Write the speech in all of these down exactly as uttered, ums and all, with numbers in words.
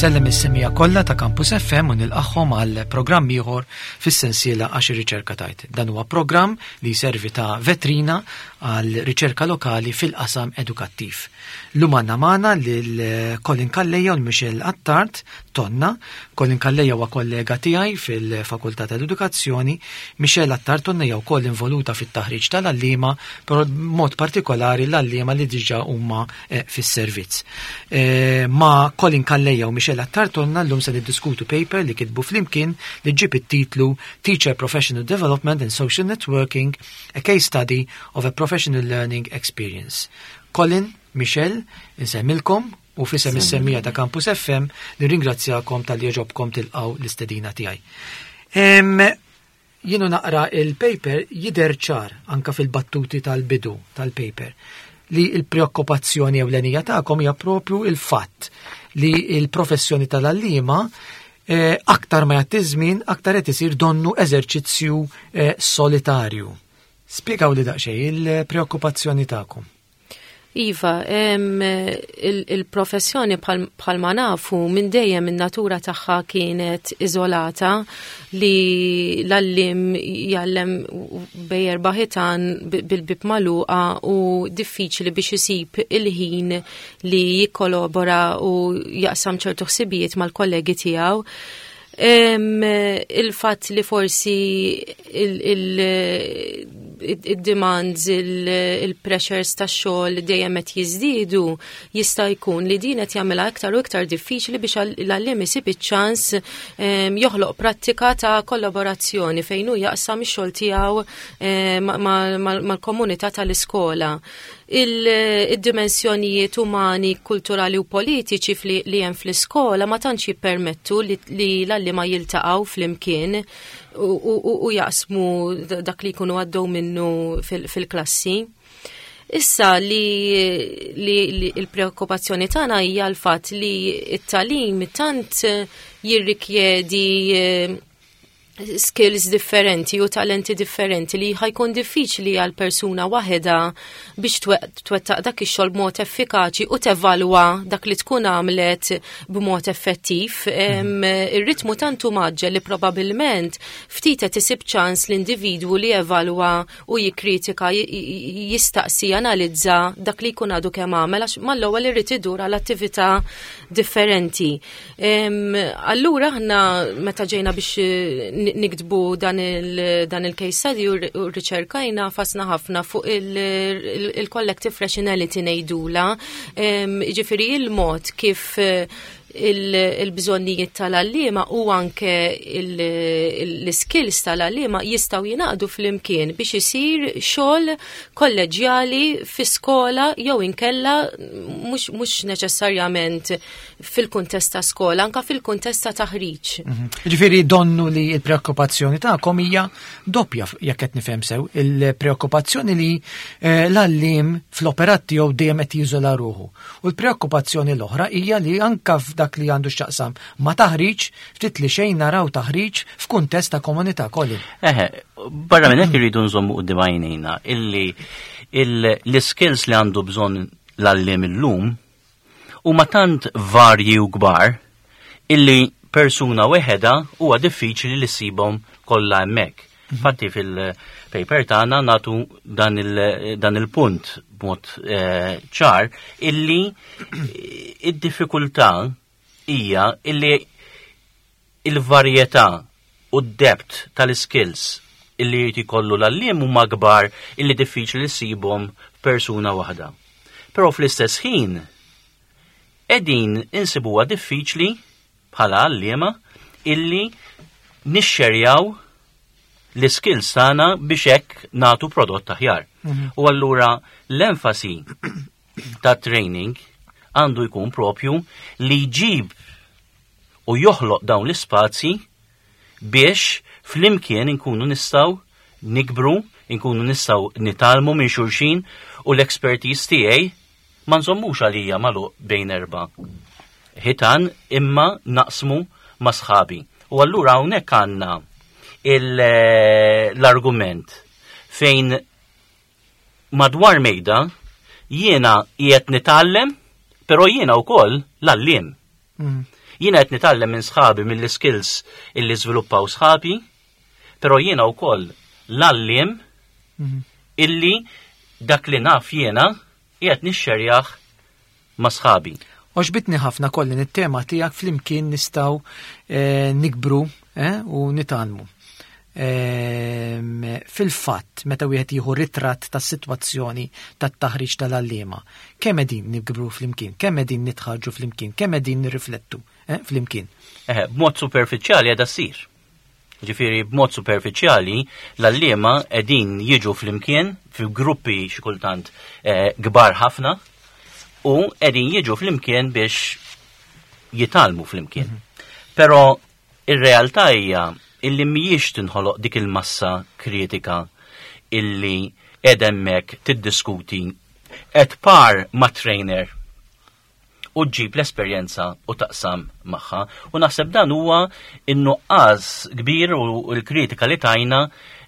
Insellem is-semija kollha ta' Campus F M u nilqahom għal programm ieħor fis-sensiela għax ir-riċerka tajt. Dan huwa programm li jservi ta' vetrina għal riċerka lokali fil-qasam edukattiv. Llum għandna magħna lil Colin Calleja u Michelle Attard Tonna. Colin Calleja huwa kollega tiegħi fil-Fakultà tal-Edukazzjoni. Michelle Attard Tonna hija wkoll involuta fit-taħriġ tal-għalliema, però b'mod partikolari l-għalliema li diġà huma eh, fis-servizz. Eh, ma' Colin Calleja u Michelle Attard Tonna llum se niddiskutu paper li kitbu flimkien li ġib it-titlu Teacher Professional Development and Social Networking, a Case Study of a Professional Learning Experience. Colin, Michelle, insemmilkom u fisem is-semmija ta' Campus F M li ringrazzjakom tal-li ġobkom tilqaw l-istedina tiegħi. Jienu naqra il-paper jider ċar anka fil-battuti tal-bidu tal-paper li il-preokkupazzjoni ewlenija tagħkom hija propju il-fatt li il-professjoni tal-għalliema eh, aktar ma jagħti żmien aktar qed isir donnu eżerċizzju eh, solitarju. Spjegaw li daqsxejn il-preokkupazzjoni tagħkom. Iva, em, il-professjoni il bħal ma nafu minn dejjem in-natura tagħha kienet iżolata li l-allim jallem bejjer baħitan bil-bib maluqa u diffiċli biex isib il-ħin li jikkolabora u jaqsam ċertu ħsibijiet mal-kollegi tiegħu. Um, il-fatt li forsi il-demands, il il-pressures il ta' xogħol dejjem qed jiżdiedu jista' jkun li din qed jagħmilha iktar u iktar diffiċli biex l-għalliem isib iċ-ċans um, joħloq prattika ta' kollaborazzjoni fejn hu jaqsam ix-xogħol tiegħu um, mal-komunità tal-iskola. Il-dimensjonijiet umani, kulturali u politiċi li hemm fl-iskola ma tantx jippermettu li l-għalliema jiltaqgħu flimkien u, u, u jaqsmu dak li jkunu għaddew minnu fil-klassi. Issa li, li, li il-preokkupazzjoni tagħna hija l-fatt li t-tagħlim tant jirrikjedi skills differenti u talenti differenti li ħajkun diffiċli għal persuna waħeda biex twettaq dak ix-xogħol b'mod effikaċi u tevalwa dak li tkun għamlet b'mod effettiv. Ir-ritmu tantu maġġel li probabbilment ftit qed isib ċans l-individwu li evalwa u jikkritika, jistaqsi, analizza dak li jkun għadu kemm għamel għax mal-ewwel irid idur għal attività differenti. Allura aħna meta ġejna biex nikdbu dan il-case study u r-riċerkajna fasna ħafna fuq il-collective rationality ngħidula, ġifieri il-mod kif il-bżonnijiet tal-għalliema u anke l-skills tal-għalliema jistgħu jingħaqdu flimkien biex isir xogħol kolleġjali fi-skola jew inkella mhux mhux neċessarjament fil-kuntest ta' skola, anke fil-kuntest ta' taħriġ. Ġifieri donnu li l-preokkupazzjoni tagħkom hija doppja jekk qed nifhem sew, il-preokkupazzjoni li l-għalliem fl-operat tiegħu dejjem qed jiżola ruħu. U l-preokkupazzjoni l-oħra hija li anke dak li għandu x'taqsam ma taħriġ ftit li xejn naraw taħriġ f'kuntest ta' komunità kolli. Eħe, barra minn hekk irridu nżommu quddiem għajnejna illi l-skills li għandu bżonn l-għalliem illum huma tant varji u kbar illi persuna weħeda huwa diffiċli li ssibhom kollha hemmhekk. Infatti fil-paper tagħna nagħtu dan il-punt b'mod ċar illi id-diffikultà hija illi il-varjetà u d-depth tal-skills illi jkollu l-għalliem huma kbar illi diffiċli ssibhom persuna waħda. Però fl-istess ħin qegħdin insibuha diffiċli bħala għalliema illi nixxerjaw l-skills tagħna biex hekk nagħtu prodott aħjar. Mm-hmm. U allura l-enfasi ta' training għandu jkun propju li jġib u joħloq dawn l-ispazji biex flimkien inkunu nistgħu nikbru, inkunu nistgħu nitalmu minn xulxin u l-expertise tiegħi ma nżommux għalija magħluq bejn erba' ħitan imma naqsmu ma' sħabi. U allura hawnhekk għandna l-argument fejn madwar mejda jiena qiegħed nitgħallem, però jiena wkoll l-għalliem. Mm. Jiena qed nitgħallem minn sħabi mill-skills illi żviluppaw sħabi, però jiena wkoll l-alliem illi dak li naf jiena qiegħed nixxerjaħ ma' sħabi. Oġbitni ħafna kollin it-tema tiegħek flimkien nistgħu eh, nikbru eh, u nitalmu. E, fil-fatt, meta wieħed jieħu ritratt tas-sitwazzjoni tat-taħriġ tal-allima, kemm qegħdin nikbru flimkien, kemm qegħdin nitħarġu flimkien, kemm qegħdin nirriflettu eh, flimkien. Eh, b'mod superfiċjali qiegħda ssir. Ġifieri b'mod superfiċjali l-allima qegħdin jiġu flimkien fi gruppi xi kultant kbar eh, ħafna u qegħdin jiġu flimkien biex jitalmu flimkien. Mm-hmm. Però ir-realtà hija illi mhijiex tinħoloq dik il-massa kritika illi edemmek tiddiskuti qed par ma' trainer u ġġib l-esperjenza u taqsam magħha. U naħseb dan huwa in-nuqqas kbir u l-kritika li tajna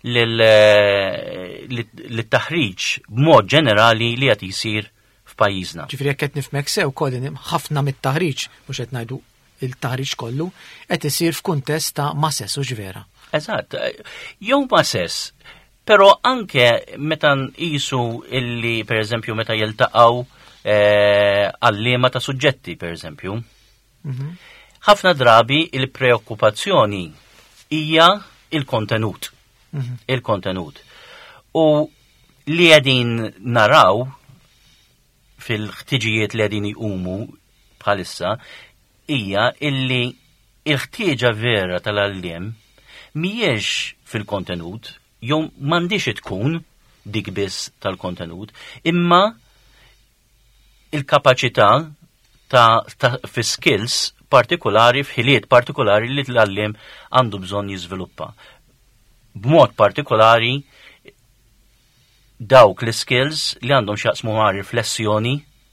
lit-taħriġ b'mod ġenerali li qed jsir f'pajjiżna. Ġifieri jekk qed nifhmek sew kollin ħafna mit-taħriġ mhux qed ngħidu il-taħriġ kollu qed isir f'kuntest ta' masess u ġvera. Eżatt, jew masess, però anke meta nqisu illi pereżempju meta jiltaqgħu għalliema ta' suġġetti pereżempju. Ħafna drabi il-preokkupazzjoni hija il-kontenut. Il-kontenut. U li qegħdin naraw fil-ħtiġijiet li qegħdin iqumu bħalissa hija illi il-ħtieġa vera tal-alliem mhijiex fil-kontenut, jew m'għandix tkun dik biss tal-kontenut, imma il-kapaċità ta', ta fi skills partikolari, f'ħiliet partikolari li l-alliem għandu bżonn jiżviluppa. B'mod partikolari dawk l-skills li għandhom x'jaqsmu ma' riflessjoni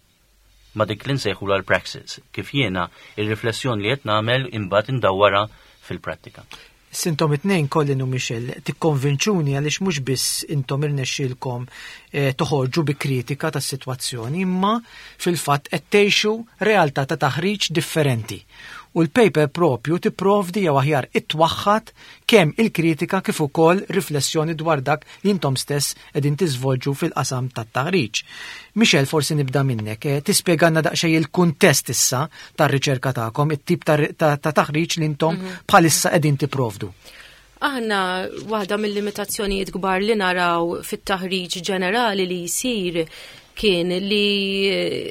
ma' dik li nsejħu l-praxis, kif jiena il-riflessjoni li qed nagħmel imbagħad indawwara fil-prattika. Sintom it-tnejn Collin u Michelle tikkonvinċuni għaliex mhux biss intom irnexxielkom eh, toħorġu bi kritika tas-sitwazzjoni, imma fil-fatt qed tgħixu realtà ta' taħriġ differenti. U l-paper propju tipprovdi jew aħjar ittwaħħad kemm il-kritika kif ukoll riflessjoni dwar dak li intom stess qegħdin tiżvolġu fil-qasam tat-taħriġ. Michelle, forsi nibda minnek, eh, tispjegana daqsxejn il-kuntest issa tar-riċerka tagħkom, it-tip ta' taħriġ li intom bħalissa qegħdin tipprovdu. Aħna waħda mill-limitazzjonijiet kbar li naraw fit-taħriġ ġenerali li jsir kien li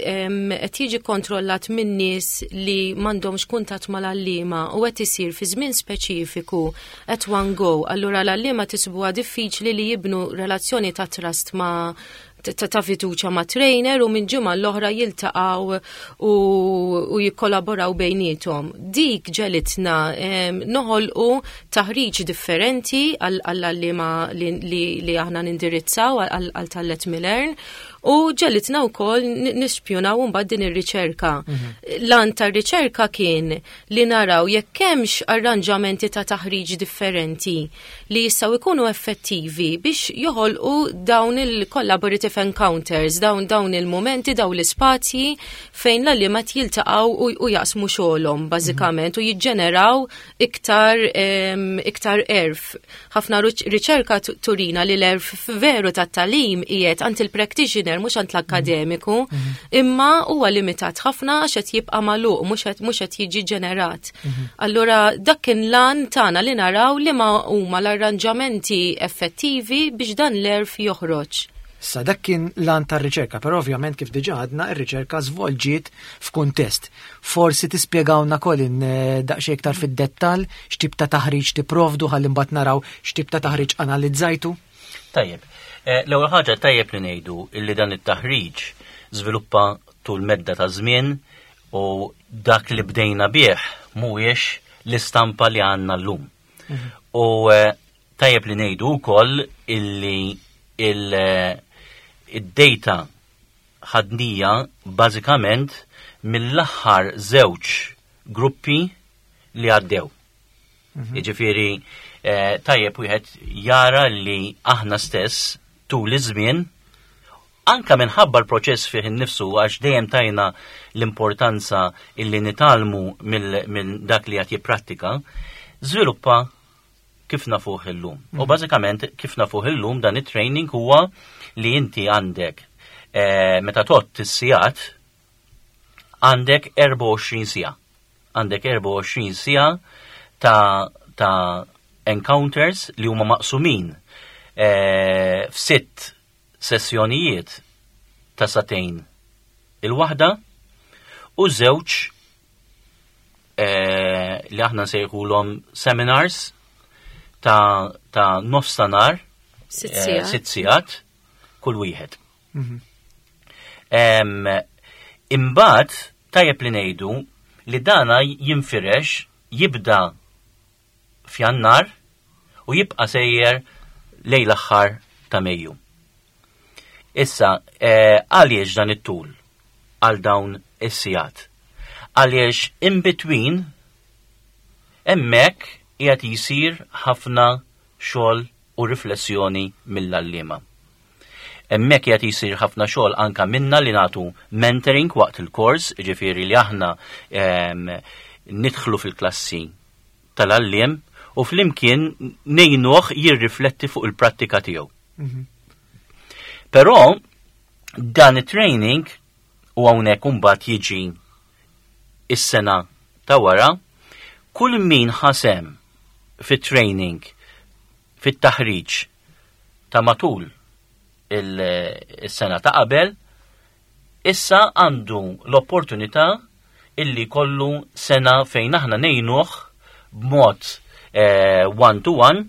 qed jiġi kontrollat minn nies li m'għandhomx kuntatt mal-allima u qed isir fi żmien speċifiku at one go. Allura l-allima tisbuha diffiċli li jibnu relazzjoni ta' trust ma' ta' ta' fiduċa ma' trainer u minn ġimgħa l-oħra jiltaqgħu u, u jikkolaboraw bejniethom. Dik ġelitna noħolqu taħriġ differenti għall-allima li, li, li aħna nindirizzaw għal tallet Millern. U ġellitna wkoll nispjunaw mbagħad din ir-riċerka. Lan tar-riċerka kien li naraw jekk hemmx arranġamenti ta' taħriġ differenti li jistgħu jkunu effettivi biex joħolqu dawn il-collaborative encounters, dawn dawn il-momenti, dawn l-ispazji fejn l-allima jiltaqgħu u, u jaqsmu xogħolhom bażikament u jiġġeneraw iktar um, iktar erf. Ħafna riċerka turina li l-erf veru tat-talim qiegħed ant il-practitioner mhux għand l-akademiku, imma huwa limitat ħafna għax qed jibqa' magħluq mhux qed jiġi ġenerat. Allura dak kien lan tagħna li naraw li ma huma l-arranġamenti effettivi biex dan l-erf joħroġ. Sa dak kien lan tar-riċerka, però ovvjament kif diġà għadna r-riċerka żvolġiet f'kuntest. Forsi tispjegawna Collin daqsxejn iktar fid-dettall x'tip ta' taħriġ tipprovdu ħalli mbagħad naraw x'tip ta' taħriġ analizzajtu? Tajjeb. L-ewwel ħaġa tajjeb li ngħidu illi dan it-taħriġ żviluppa tul medda ta' żmien u dak li bdejna bih mhuwiex l-istampa li għandna llum. U tajjeb li ngħidu wkoll illi il-data ħadnija bażikament mill-aħħar żewġ gruppi li għaddew. Jiġifieri tajjeb wieħed jara li aħna stess tul iż-żmien anka minħabba l-proċess fih innifsu għax dejjem tajna l-importanza illi nitalmu minn dak li qed jipprattika, żviluppa kif nafuh illum. U bażikament kif nafuh illum dan it-training huwa li inti għandek eh, meta tot is-sigħat għandek erba' u għoxrin sija. Għandek erba' u għoxrin sija ta' ta' encounters li huma maqsumin eh, f'sitt sessjonijiet ta' satejn il-waħda u żewġ eh, li aħna nsejħulhom seminars ta' ta' nofstanar eh, sitt sigħat kull wieħed. Mm-hmm. Imbagħad tajjeb li ngħidu li dana jinfirex jibda f'Jannar u jibqa' sejjer lejn l-aħħar ta' Mejju. Issa, għaliex eh, dan it-tul għal dawn is-sigħat? Għaliex in between hemmhekk qiegħed jisir ħafna xogħol u riflessjoni mill-allima. Hemmhekk qiegħed jisir ħafna xogħol anka minna li nagħtu mentoring waqt il-kors, ġifieri li aħna eh, nidħlu fil-klassi tal-alliem u flimkien ngħinuh jirrifletti fuq il-prattika tiegħu. Mm-hmm. Però dan it-training u hawnhekk imbagħad jiġi is-sena ta' wara, kull min ħasem fit-training fit-taħriġ ta' matul il-sena ta' qabel, issa għandu l-opportunità illi kollu sena fejn aħna ngħinuh b'mod eh, one to one.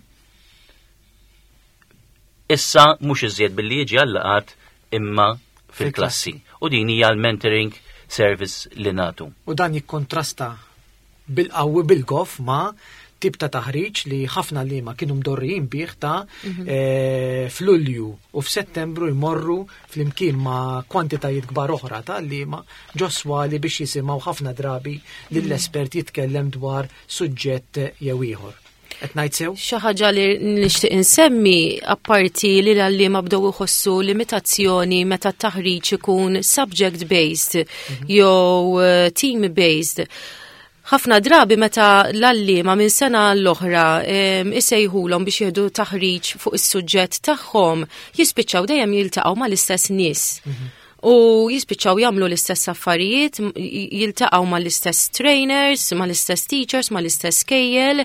Issa mhux iżjed billi jiġi għallaqat imma fil-klassi. U din hija l-mentoring service li nagħtu. U dan jikkontrasta bil-qawwi bil-gof ma' tip ta' taħriġ li ħafna liema kienu mdorrijin bih ta' mm-hmm. e, f'Lulju u f'Settembru jmorru flimkien ma' kwantitajiet kbar oħra ta' liema ġoswali biex jisimgħu ħafna drabi lill-espert jitkellem dwar suġġett jew ieħor. Xi ħaġa li nixtieq insemmi apparti li l-għalliema bdew iħossu limitazzjoni meta t-taħriġ ikun subject based mm-hmm. jew team based. Ħafna drabi meta l-għalliema minn sena l-oħra isejħulhom biex jieħdu taħriġ fuq is-suġġett tagħhom jispiċċaw dejjem jiltaqgħu mal-istess nies. Mm-hmm. U jispiċċaw jagħmlu l-istess affarijiet, jiltaqgħu mal-istess trainers, mal-istess teachers, mal-istess kejjel.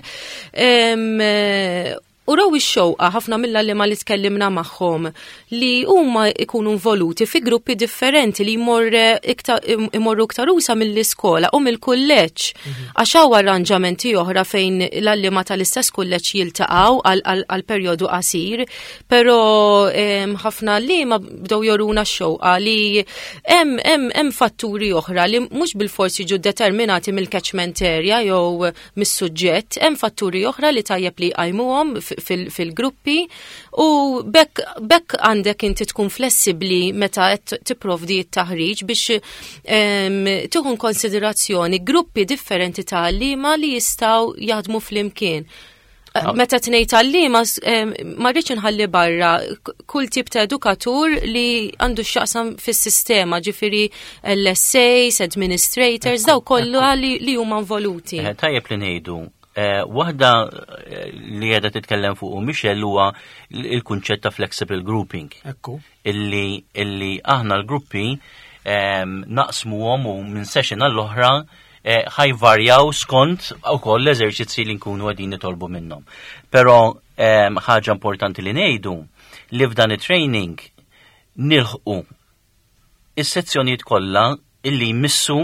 U raw ix-xewqa ħafna mill-għalliema li tkellimna magħhom li huma jkunu involuti fi gruppi differenti li jmorru iktar usa mill-iskola u mill-kulleġġ. Għax hawn arranġamenti oħra fejn l-għalliema tal-istess kulleġġ jiltaqgħu għal perjodu qasir, però ħafna għalliema bdew joruna x-xewqa li hemm fatturi oħra li mhux bil-forsi jiġu determinati mill-catchment area jew mis-suġġett, hemm fatturi oħra li tajjeb li jqajmuhom fil-gruppi u bekk għandek inti tkun flessibli meta qed tipprovdi t-taħriġ biex tieħu konsiderazzjoni gruppi differenti ta' għalliema li jistgħu jaħdmu flimkien. Meta tnejt għalliema ma rridx inħalli barra kull tip ta' edukatur li għandu x'jaqsam fis-sistema, ġifieri L S As, administrators, daw kollu li huma involuti. Tajjeb li ngħidu. Uh, Waħda li għedha titkellem fuq Michel huwa il-kunċett ta' flexible grouping. Ekku. Illi, illi aħna l-gruppi um, naqsmuhom u minn session għall-oħra ħajvarjaw uh, skont ukoll l-eżerċizzi li nkunu għadin nitolbu minnhom. Però um, ħaġa importanti li ngħidu li f'dan it-training nilħqu is-sezzjonijiet kollha illi jmissu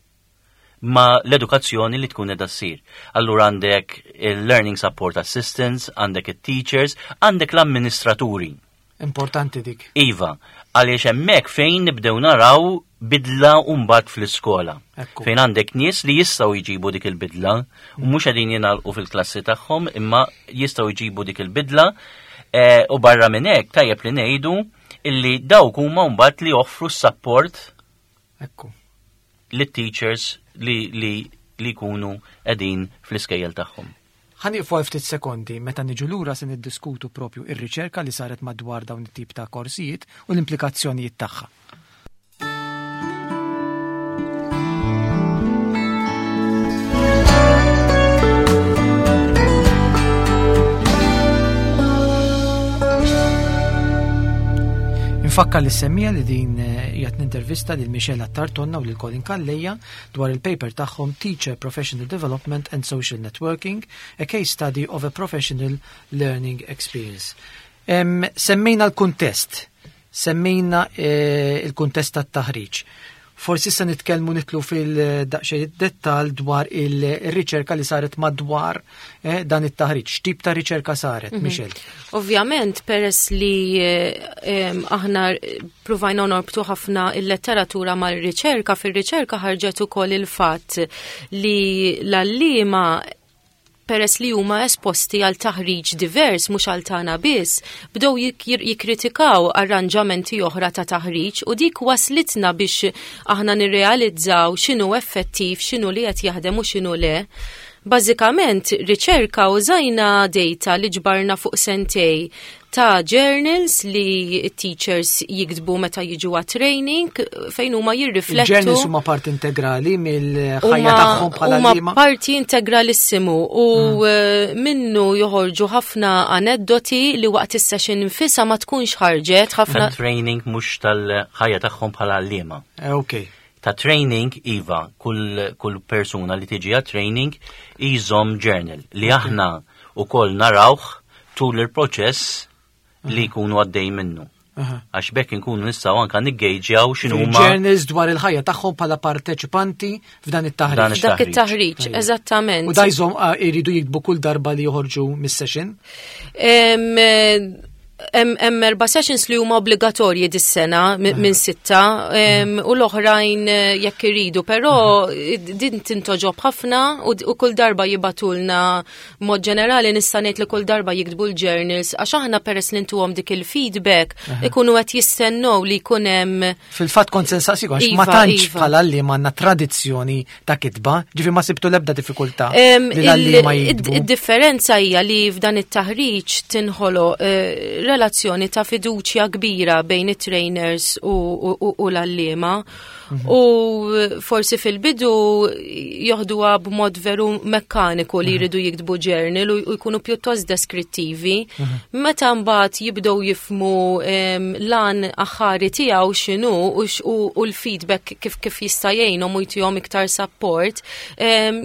ma l-edukazzjoni li tkun edha ssir. Allura għandek il-learning support assistants, għandek il-teachers, għandek l-amministraturi. Importanti dik. Iva, għaliex hemmhekk fejn nibdew naraw bidla mbagħad fl-iskola. Ekku. Fejn għandek nies li jistgħu jġibu dik il-bidla, u mhux qegħdin jingħalqu fil-klassi tagħhom, imma jistgħu jġibu dik il-bidla, e, u barra minn hekk tajjeb li ngħidu illi dawk huma mbagħad li joffru s-support lit-teachers li li li kunu qegħdin fl-iskejjel tagħhom. ħaniqfu ftit sekondi meta niġu lura se niddiskutu propju ir-riċerka li saret madwar dawn it-tip ta' korsijiet u l-implikazzjonijiet tagħha. Fakka li semmija li din jgħat nintervista lil Michela Tartonna u lil Colin Kalleja dwar il-paper tagħhom Teacher Professional Development and Social Networking, a case study of a professional learning experience. Um, semmejna l-kuntest, semmejna eh, il-kuntest tat-taħriġ. Forsi se nitkellmu nitlu fil-daqsxejn dettal dwar il-riċerka li saret madwar eh, dan it-taħriġ. X'tip ta' riċerka saret, mm-hmm. Michel? Ovvjament, peress li eh, aħna provajna norbtu ħafna il-letteratura mal-riċerka, fil-riċerka ħarġet ukoll il-fatt li l-allima peress li huma esposti għal taħriġ divers mhux għal tagħna biss, bdew jikkritikaw arranġamenti oħra ta' taħriġ u dik waslitna biex aħna nirrealizzaw x'inhu effettiv, x'inhu li qed jaħdem u x'inhu le. Bażikament riċerka użajna data li ġbarna fuq sentej ta' journals li teachers jikdbu meta jiġu għat training fejn huma jirriflettu. Journals huma parti integrali mill-ħajja tagħhom bħala liema. Huma parti integralissimu u mm. minnu joħorġu ħafna aneddoti li waqt is-session infisa ma tkunx ħarġet ħafna. Training mhux tal-ħajja tagħhom bħala liema. Okay. Ta' training, iva, kull, kull persuna li tiġi għat training iżom journal li okay. aħna u koll narawħ tul il-proċess uh-huh. li jkunu għaddej minnu. Uh-huh. Għax bekk nkunu nistaw anka niggejġjaw x'inhu huma journals dwar il-ħajja tagħhom bħala parteċipanti f'dan it-taħriġ. Dak it-taħriġ, eżattament. U dajżhom iridu jikbu kull darba li joħorġu mis-session? Um, Hemm erba' sessions li huma obbligatorji dis-sena minn sitta u l-oħrajn jekk iridu, però din tintoġob ħafna u kull darba jibatulna mod ġenerali nista' ngħid li kull darba jiktbu l-journals għax aħna peress li ntuhom dik il-feedback ikunu qed jistennew li jkun hemm fil-fatt konsensasi għax ma tantx bħala li għandna tradizzjoni ta' kitba, ġifi ma sibtu l-ebda diffikultà li l-għalliema jikdbu. Id-differenza hija li f'dan it-taħriġ tinħoloq relazzjoni ta' fiduċja kbira bejn it-trainers u, u, u l-allima mm-hmm. u forsi fil-bidu joħduha b'mod veru mekkaniku li jridu mm-hmm. jiktbu journal u jkunu pjuttost deskrittivi. Mm-hmm. Meta mbagħad jibdew jifmu um, lan aħħari tiegħu x'inhu u, u, u l-feedback kif kif jista' jgħinhom u jtihom iktar support, um,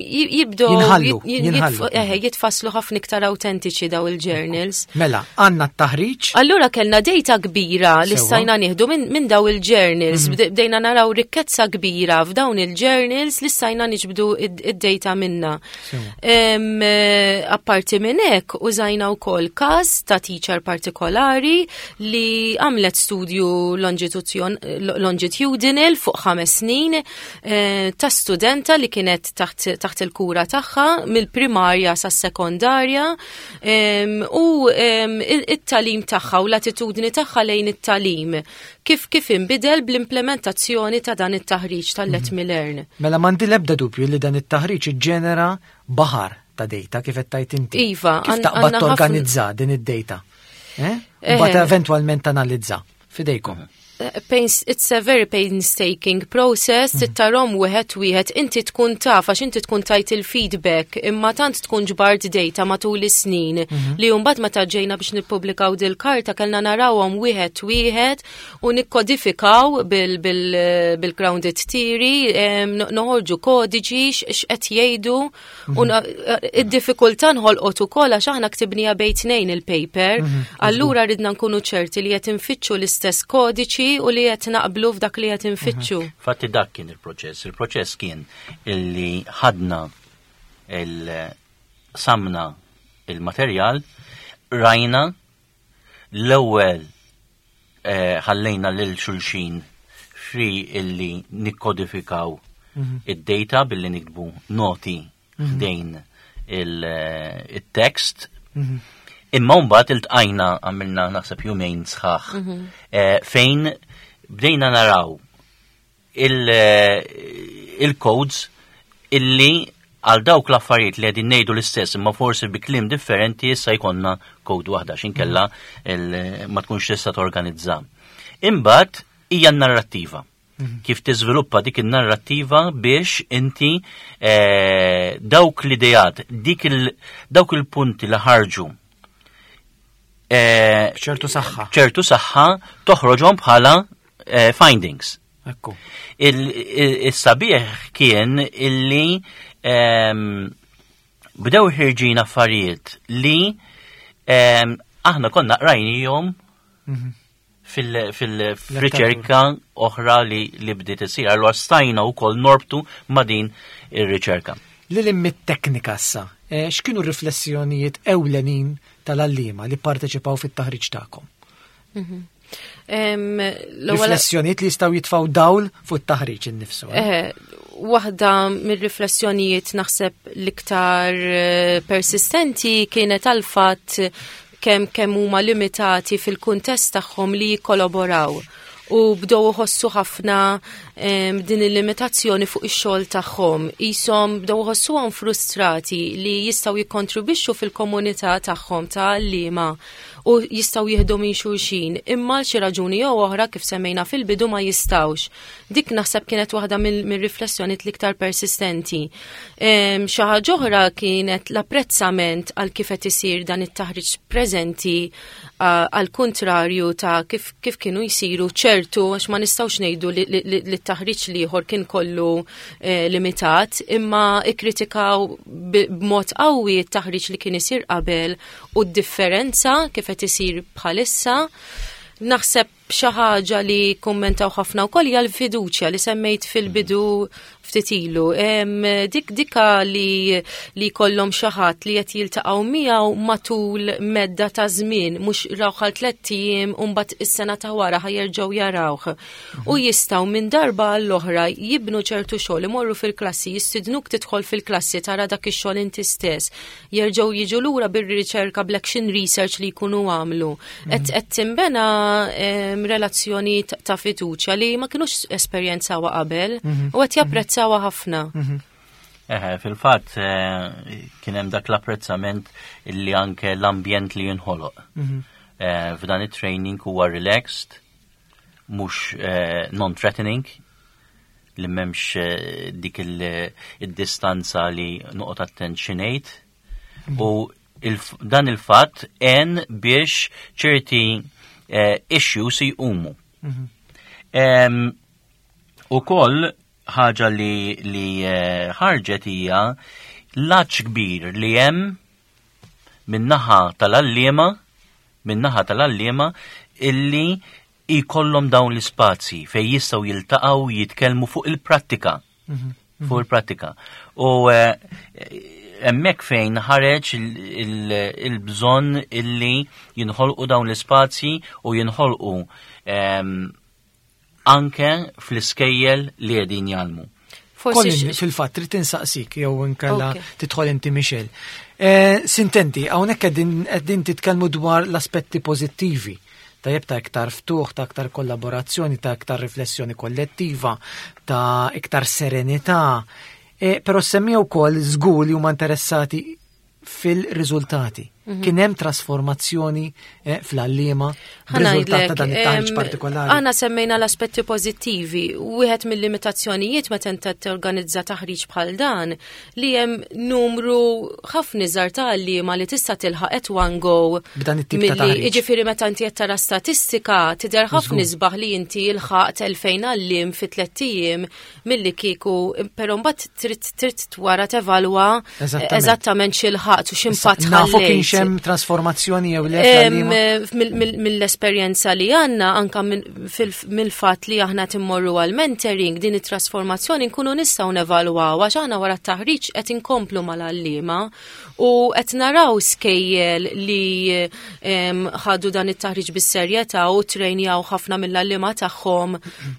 jibdew jitfasslu ħafna iktar awtentiċi daw il-journals. Mela, għandna t-taħriġ. Allura kellna data kbira li stajna nieħdu minn min daw il-journals, mm-hmm. bdejna naraw rikkezza kbira f'dawn il-journals li stajna niġbdu id-data minna. Um, apparti minn hekk użajna wkoll każ ta' teacher partikolari li għamlet studju longitudinal fuq ħames snin uh, ta' studenta li kienet taħt, taħt il-kura tagħha mill-primarja sas-sekondarja um, u um, it-talim tagħha u l-attitudni tagħha lejn it-talim kif kif inbidel bl-implementazzjoni ta' dan it-taħriġ tal-Let Me Learn. Mela m'għandi l-ebda dubju li dan it-taħriġ iġġenera baħar ta' data kif qed tajt inti. Iva, kif taqbad torganizza din id-data? Eh? Mbagħad eventwalment analizza. Fidejkom. Pains, it's a very painstaking process, tittarom wieħed wieħed, inti tkun taf għax inti tkun tajt il-feedback, imma tant tkun ġbart data matul is-snin li mbagħad meta ġejna biex nippubblikaw dil-karta kellna narawhom wieħed wieħed u nikkodifikaw bil-grounded theory, noħorġu kodiġi x'qed jgħidu u id-diffikultà nħolqot ukoll għax aħna ktibnija bejn tnejn il-paper, allura ridna nkunu ċerti li qed infittxu l-istess kodiċi u li qed naqblu f'dak li qed infittxu. Fatti dak kien il-proċess. Il-proċess kien illi ħadna il-samna il-materjal, rajna l-ewwel ħallejna lil xulxin fi illi nikkodifikaw id-data billi nikbu noti f'dejn il-text. Imma mbagħad iltqajna għamilna naħseb jumejn sħaħ fejn bdejna naraw il-codes illi għal dawk l-affarijiet li qegħdin ngħidu l-istess imma forsi bi kliem differenti issa jkollna kod waħda x'inkella ma tkunx tista' torganizza. Imbagħad hija n-narrattiva. Kif tiżviluppa dik in-narrattiva biex inti eh, dawk l-idejat, dik il, dawk il-punti li ħarġu eh, ċertu saħħa. ċertu saħħa toħroġhom bħala eh, findings. Ekku. Il-sabiħ kien illi um, bdew ħirġin affarijiet li um, aħna konna qrajnijhom mm-hmm. fil-riċerka fil, oħra li, li bdiet isir. Allura stajna wkoll norbtu ma' din ir-riċerka. Lil mit-teknika issa, eh, x'kienu riflessjonijiet ewlenin tal-allima li parteċipaw fit-taħriġ tagħkom? Mm-hmm. Um, riflessjonijiet li jistaw jitfaw dawl fuq it-taħriġ innifsu. Eh, waħda mir-riflessjonijiet naħseb l-iktar persistenti kienet għal-fatt kemm kemm huma limitati fil-kuntest tagħhom li jikkolaboraw u bdew iħossu ħafna um, din il-limitazzjoni fuq ix-xogħol tagħhom. Ishom bdew iħossuhom frustrati li jistgħu jikkontribwixxu fil-komunità tagħhom ta' għalliema u jistgħu jieħdu minn xulxin, imma xi raġuni jew oħra kif semmejna fil-bidu ma jistgħux. Dik naħseb kienet waħda mill-riflessjonijiet l-iktar persistenti. Um, xi ħaġa oħra kienet l-apprezzament għal kif qed isir dan it-taħriġ preżenti għal kontrarju ta' kif, kif kienu jisiru ċertu, għax ma nistawx nejdu li, li, li, li t-taħriġ liħor kien kollu eh, limitat, imma ikkritikaw b'mod qawwi t-taħriġ li kien isir qabel u d-differenza kif qed isir bħalissa. Naħseb xi ħaġa li kummentaw ħafna wkoll hija l-fiduċja li semmejt fil-bidu ftit ilu. Dik dika li li kollhom xi ħadd li qed jiltaqgħu miegħu matul medda ta' żmien, mhux rawħal tliet ijiem u mbagħad is-sena ta' wara ħajerġgħu jarawh. U jistgħu minn darba għall-oħra jibnu ċertu xogħol, imorru fil-klassi, jistidnuk tidħol fil-klassi tara dak ix-xogħol inti stess. Jerġgħu jiġu lura bir-riċerka bl-action research li jkunu għamlu. Qed qed tinbena relazzjoni ta' fiduċja li ma kinux esperjenzawa qabel u qed japprezzawa ħafna. Eh, fil-fatt kien hemm dak l-apprezzament illi anke l-ambjent li jinħoloq. Eh, f'dan it-training huwa relaxed, mhux eh, non-threatening, li m'hemmx dik il-distanza li noqgħod attentionate u il dan il-fatt en biex ċerti Uh, issues jqumu. Mm-hmm. Um, u koll ħaġa li li uh, ħarġet hija laċ kbir li hemm min-naħa tal-allima min-naħa tal-allima illi jkollhom dawn l-ispazji fejn jistgħu jiltaqgħu jitkellmu fuq il-prattika. Mm-hmm. Fuq il-prattika. U uh, emmek fejn ħareġ il-bżon il, il illi jinħolqu dawn l-ispazji u jinħolqu um, anke fl-iskejjel li għedin jalmu. Kolin, fil-fat, trid tinsaqsik, jew inkella okay. Tidħol inti Michel. Eh, sintenti, hawnhekk qegħdin titkellmu dwar l-aspetti pożittivi. Tajjeb ta' iktar ftuħ, ta' iktar kollaborazzjoni, ta' iktar riflessjoni kollettiva, ta' iktar serenità. E, pero semmijaw kol żgur li huma interessati fil-riżultati. Mm-hmm. Kien hemm trasformazzjoni eh, fl-allima b'riżultat ta' dan it-taħriġ partikolari. Aħna semmejna l-aspetti pożittivi. Wieħed mill-limitazzjonijiet meta inta torganizza taħriġ bħal dan li hemm numru ħafna iżgħar ta' allima li tista' tilħaq at one go. B'dan it-tip ta' taħriġ. Jiġifieri meta inti qed tara statistika tidher ħafna isbaħ li inti ilħaqt elfejn allim fi tliet ijiem milli kieku, però mbagħad trid trid wara tevalwa eżattament x'ilħaqt u x'impatt ħallejt. Hemm trasformazzjoni jew le mill-esperjenza li għandna anke mill-fatt li aħna timmorru għal mentoring din it-trasformazzjoni nkunu nistgħu nevalwaw għax aħna wara t-taħriġ qed inkomplu mal-allima u qed naraw skejjel li ħadu dan it-taħriġ bis-serjetà u trejnjaw ħafna mill-allima tagħhom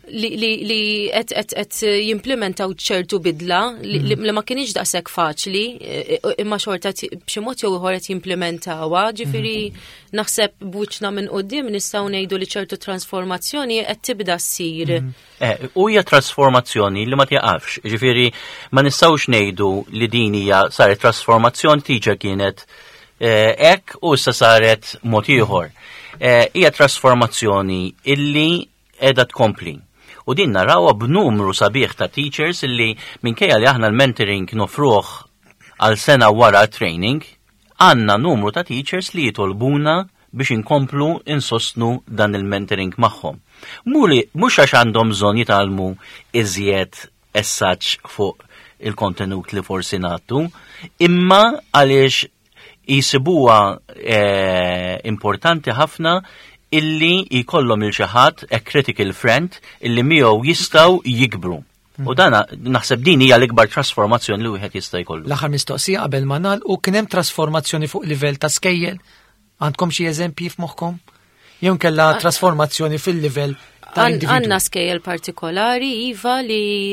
li qed jimplementaw ċertu bidla li ma kienx daqshekk faċli imma xorta b'xi mod jew ieħor qed jimplementaw nimplementawa, ġifiri naħseb buċna minn qoddim nistgħu ngħidu li ċertu trasformazzjoni qed tibda ssir. Eh, u hija trasformazzjoni li ma tjaqafx, ġifiri ma nistgħux ngħidu li din hija saret trasformazzjoni tiġa kienet hekk u issa saret mod ieħor. Hija trasformazzjoni illi qiegħda tkompli. U din narawha b'numru sabiħ ta' teachers illi minkejja li aħna l-mentoring nofruh għal sena wara training, għandna numru ta' teachers li jitolbuna biex inkomplu insostnu dan il-mentoring magħhom. Mhux għax għandhom bżonn jitalmu iżjed essaċ fuq il-kontenut li forsi nagħtu, imma għaliex jisibuha eh, importanti ħafna illi jkollhom il xi ħadd a critical friend illi miegħu jistgħu jikbru. U dana naħseb din hija l-ikbar trasformazzjoni li wieħed jista' jkollu. L-aħħar mistoqsija qabel ma nagħlqu kien hemm trasformazzjoni fuq livell ta' skejjel? Għandkom xi eżempji f'moħħkom? Jew kellha trasformazzjoni fil-livell ta' individu? Għandna skejjel partikolari iva li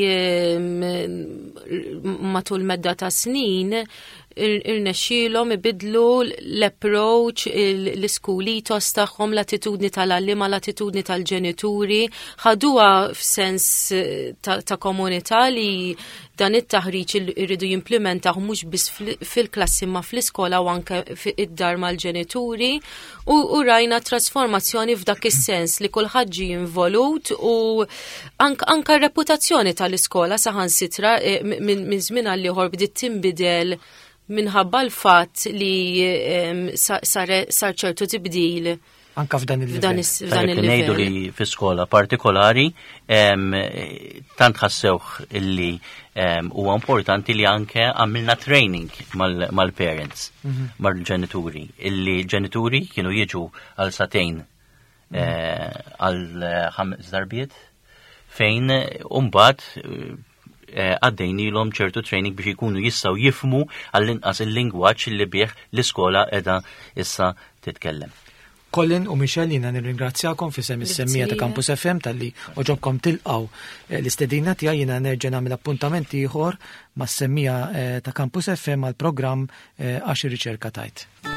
matul medda ta' snin irnexxielhom ibidlu l-approach, l-iskulitos tagħhom, l-attitudni tal-għallima, l-attitudni tal-ġenituri, ħaduha f'sens ta' komunità li dan it-taħriġ irridu jimplementaw mhux biss fil-klassi ma fl-iskola u anke id-dar mal-ġenituri u rajna trasformazzjoni f'dak is-sens li kulħadd ġie involut u anke r-reputazzjoni tal-iskola saħansitra minn żmien għal ieħor bdiet tinbidel minħabba l-fatt li sar ċertu tibdil. Anka f'dan il-livell. F'dan il-livell. Ngħidu li f'iskola partikolari tant ħassewh illi huwa importanti li anke għamilna training mal-parents, mal-ġenituri, illi ġenituri kienu jiġu għal satejn għal ħames darbiet fejn umbagħad għaddejnilhom ċertu training biex ikunu jistgħu jifmu għall-inqas il-lingwaġġ li bih l-iskola qiegħda issa titkellem. Colin u Michelle, jina nirringrazzjakom fi sem is-semmija ta' Campus F M tal-li oġobkom tilqaw l-istedina tiegħi, jina nerġa' nagħmel appuntamenti ieħor mas-semmija ta' Campus F M għal programm għax ir-riċerka tajt.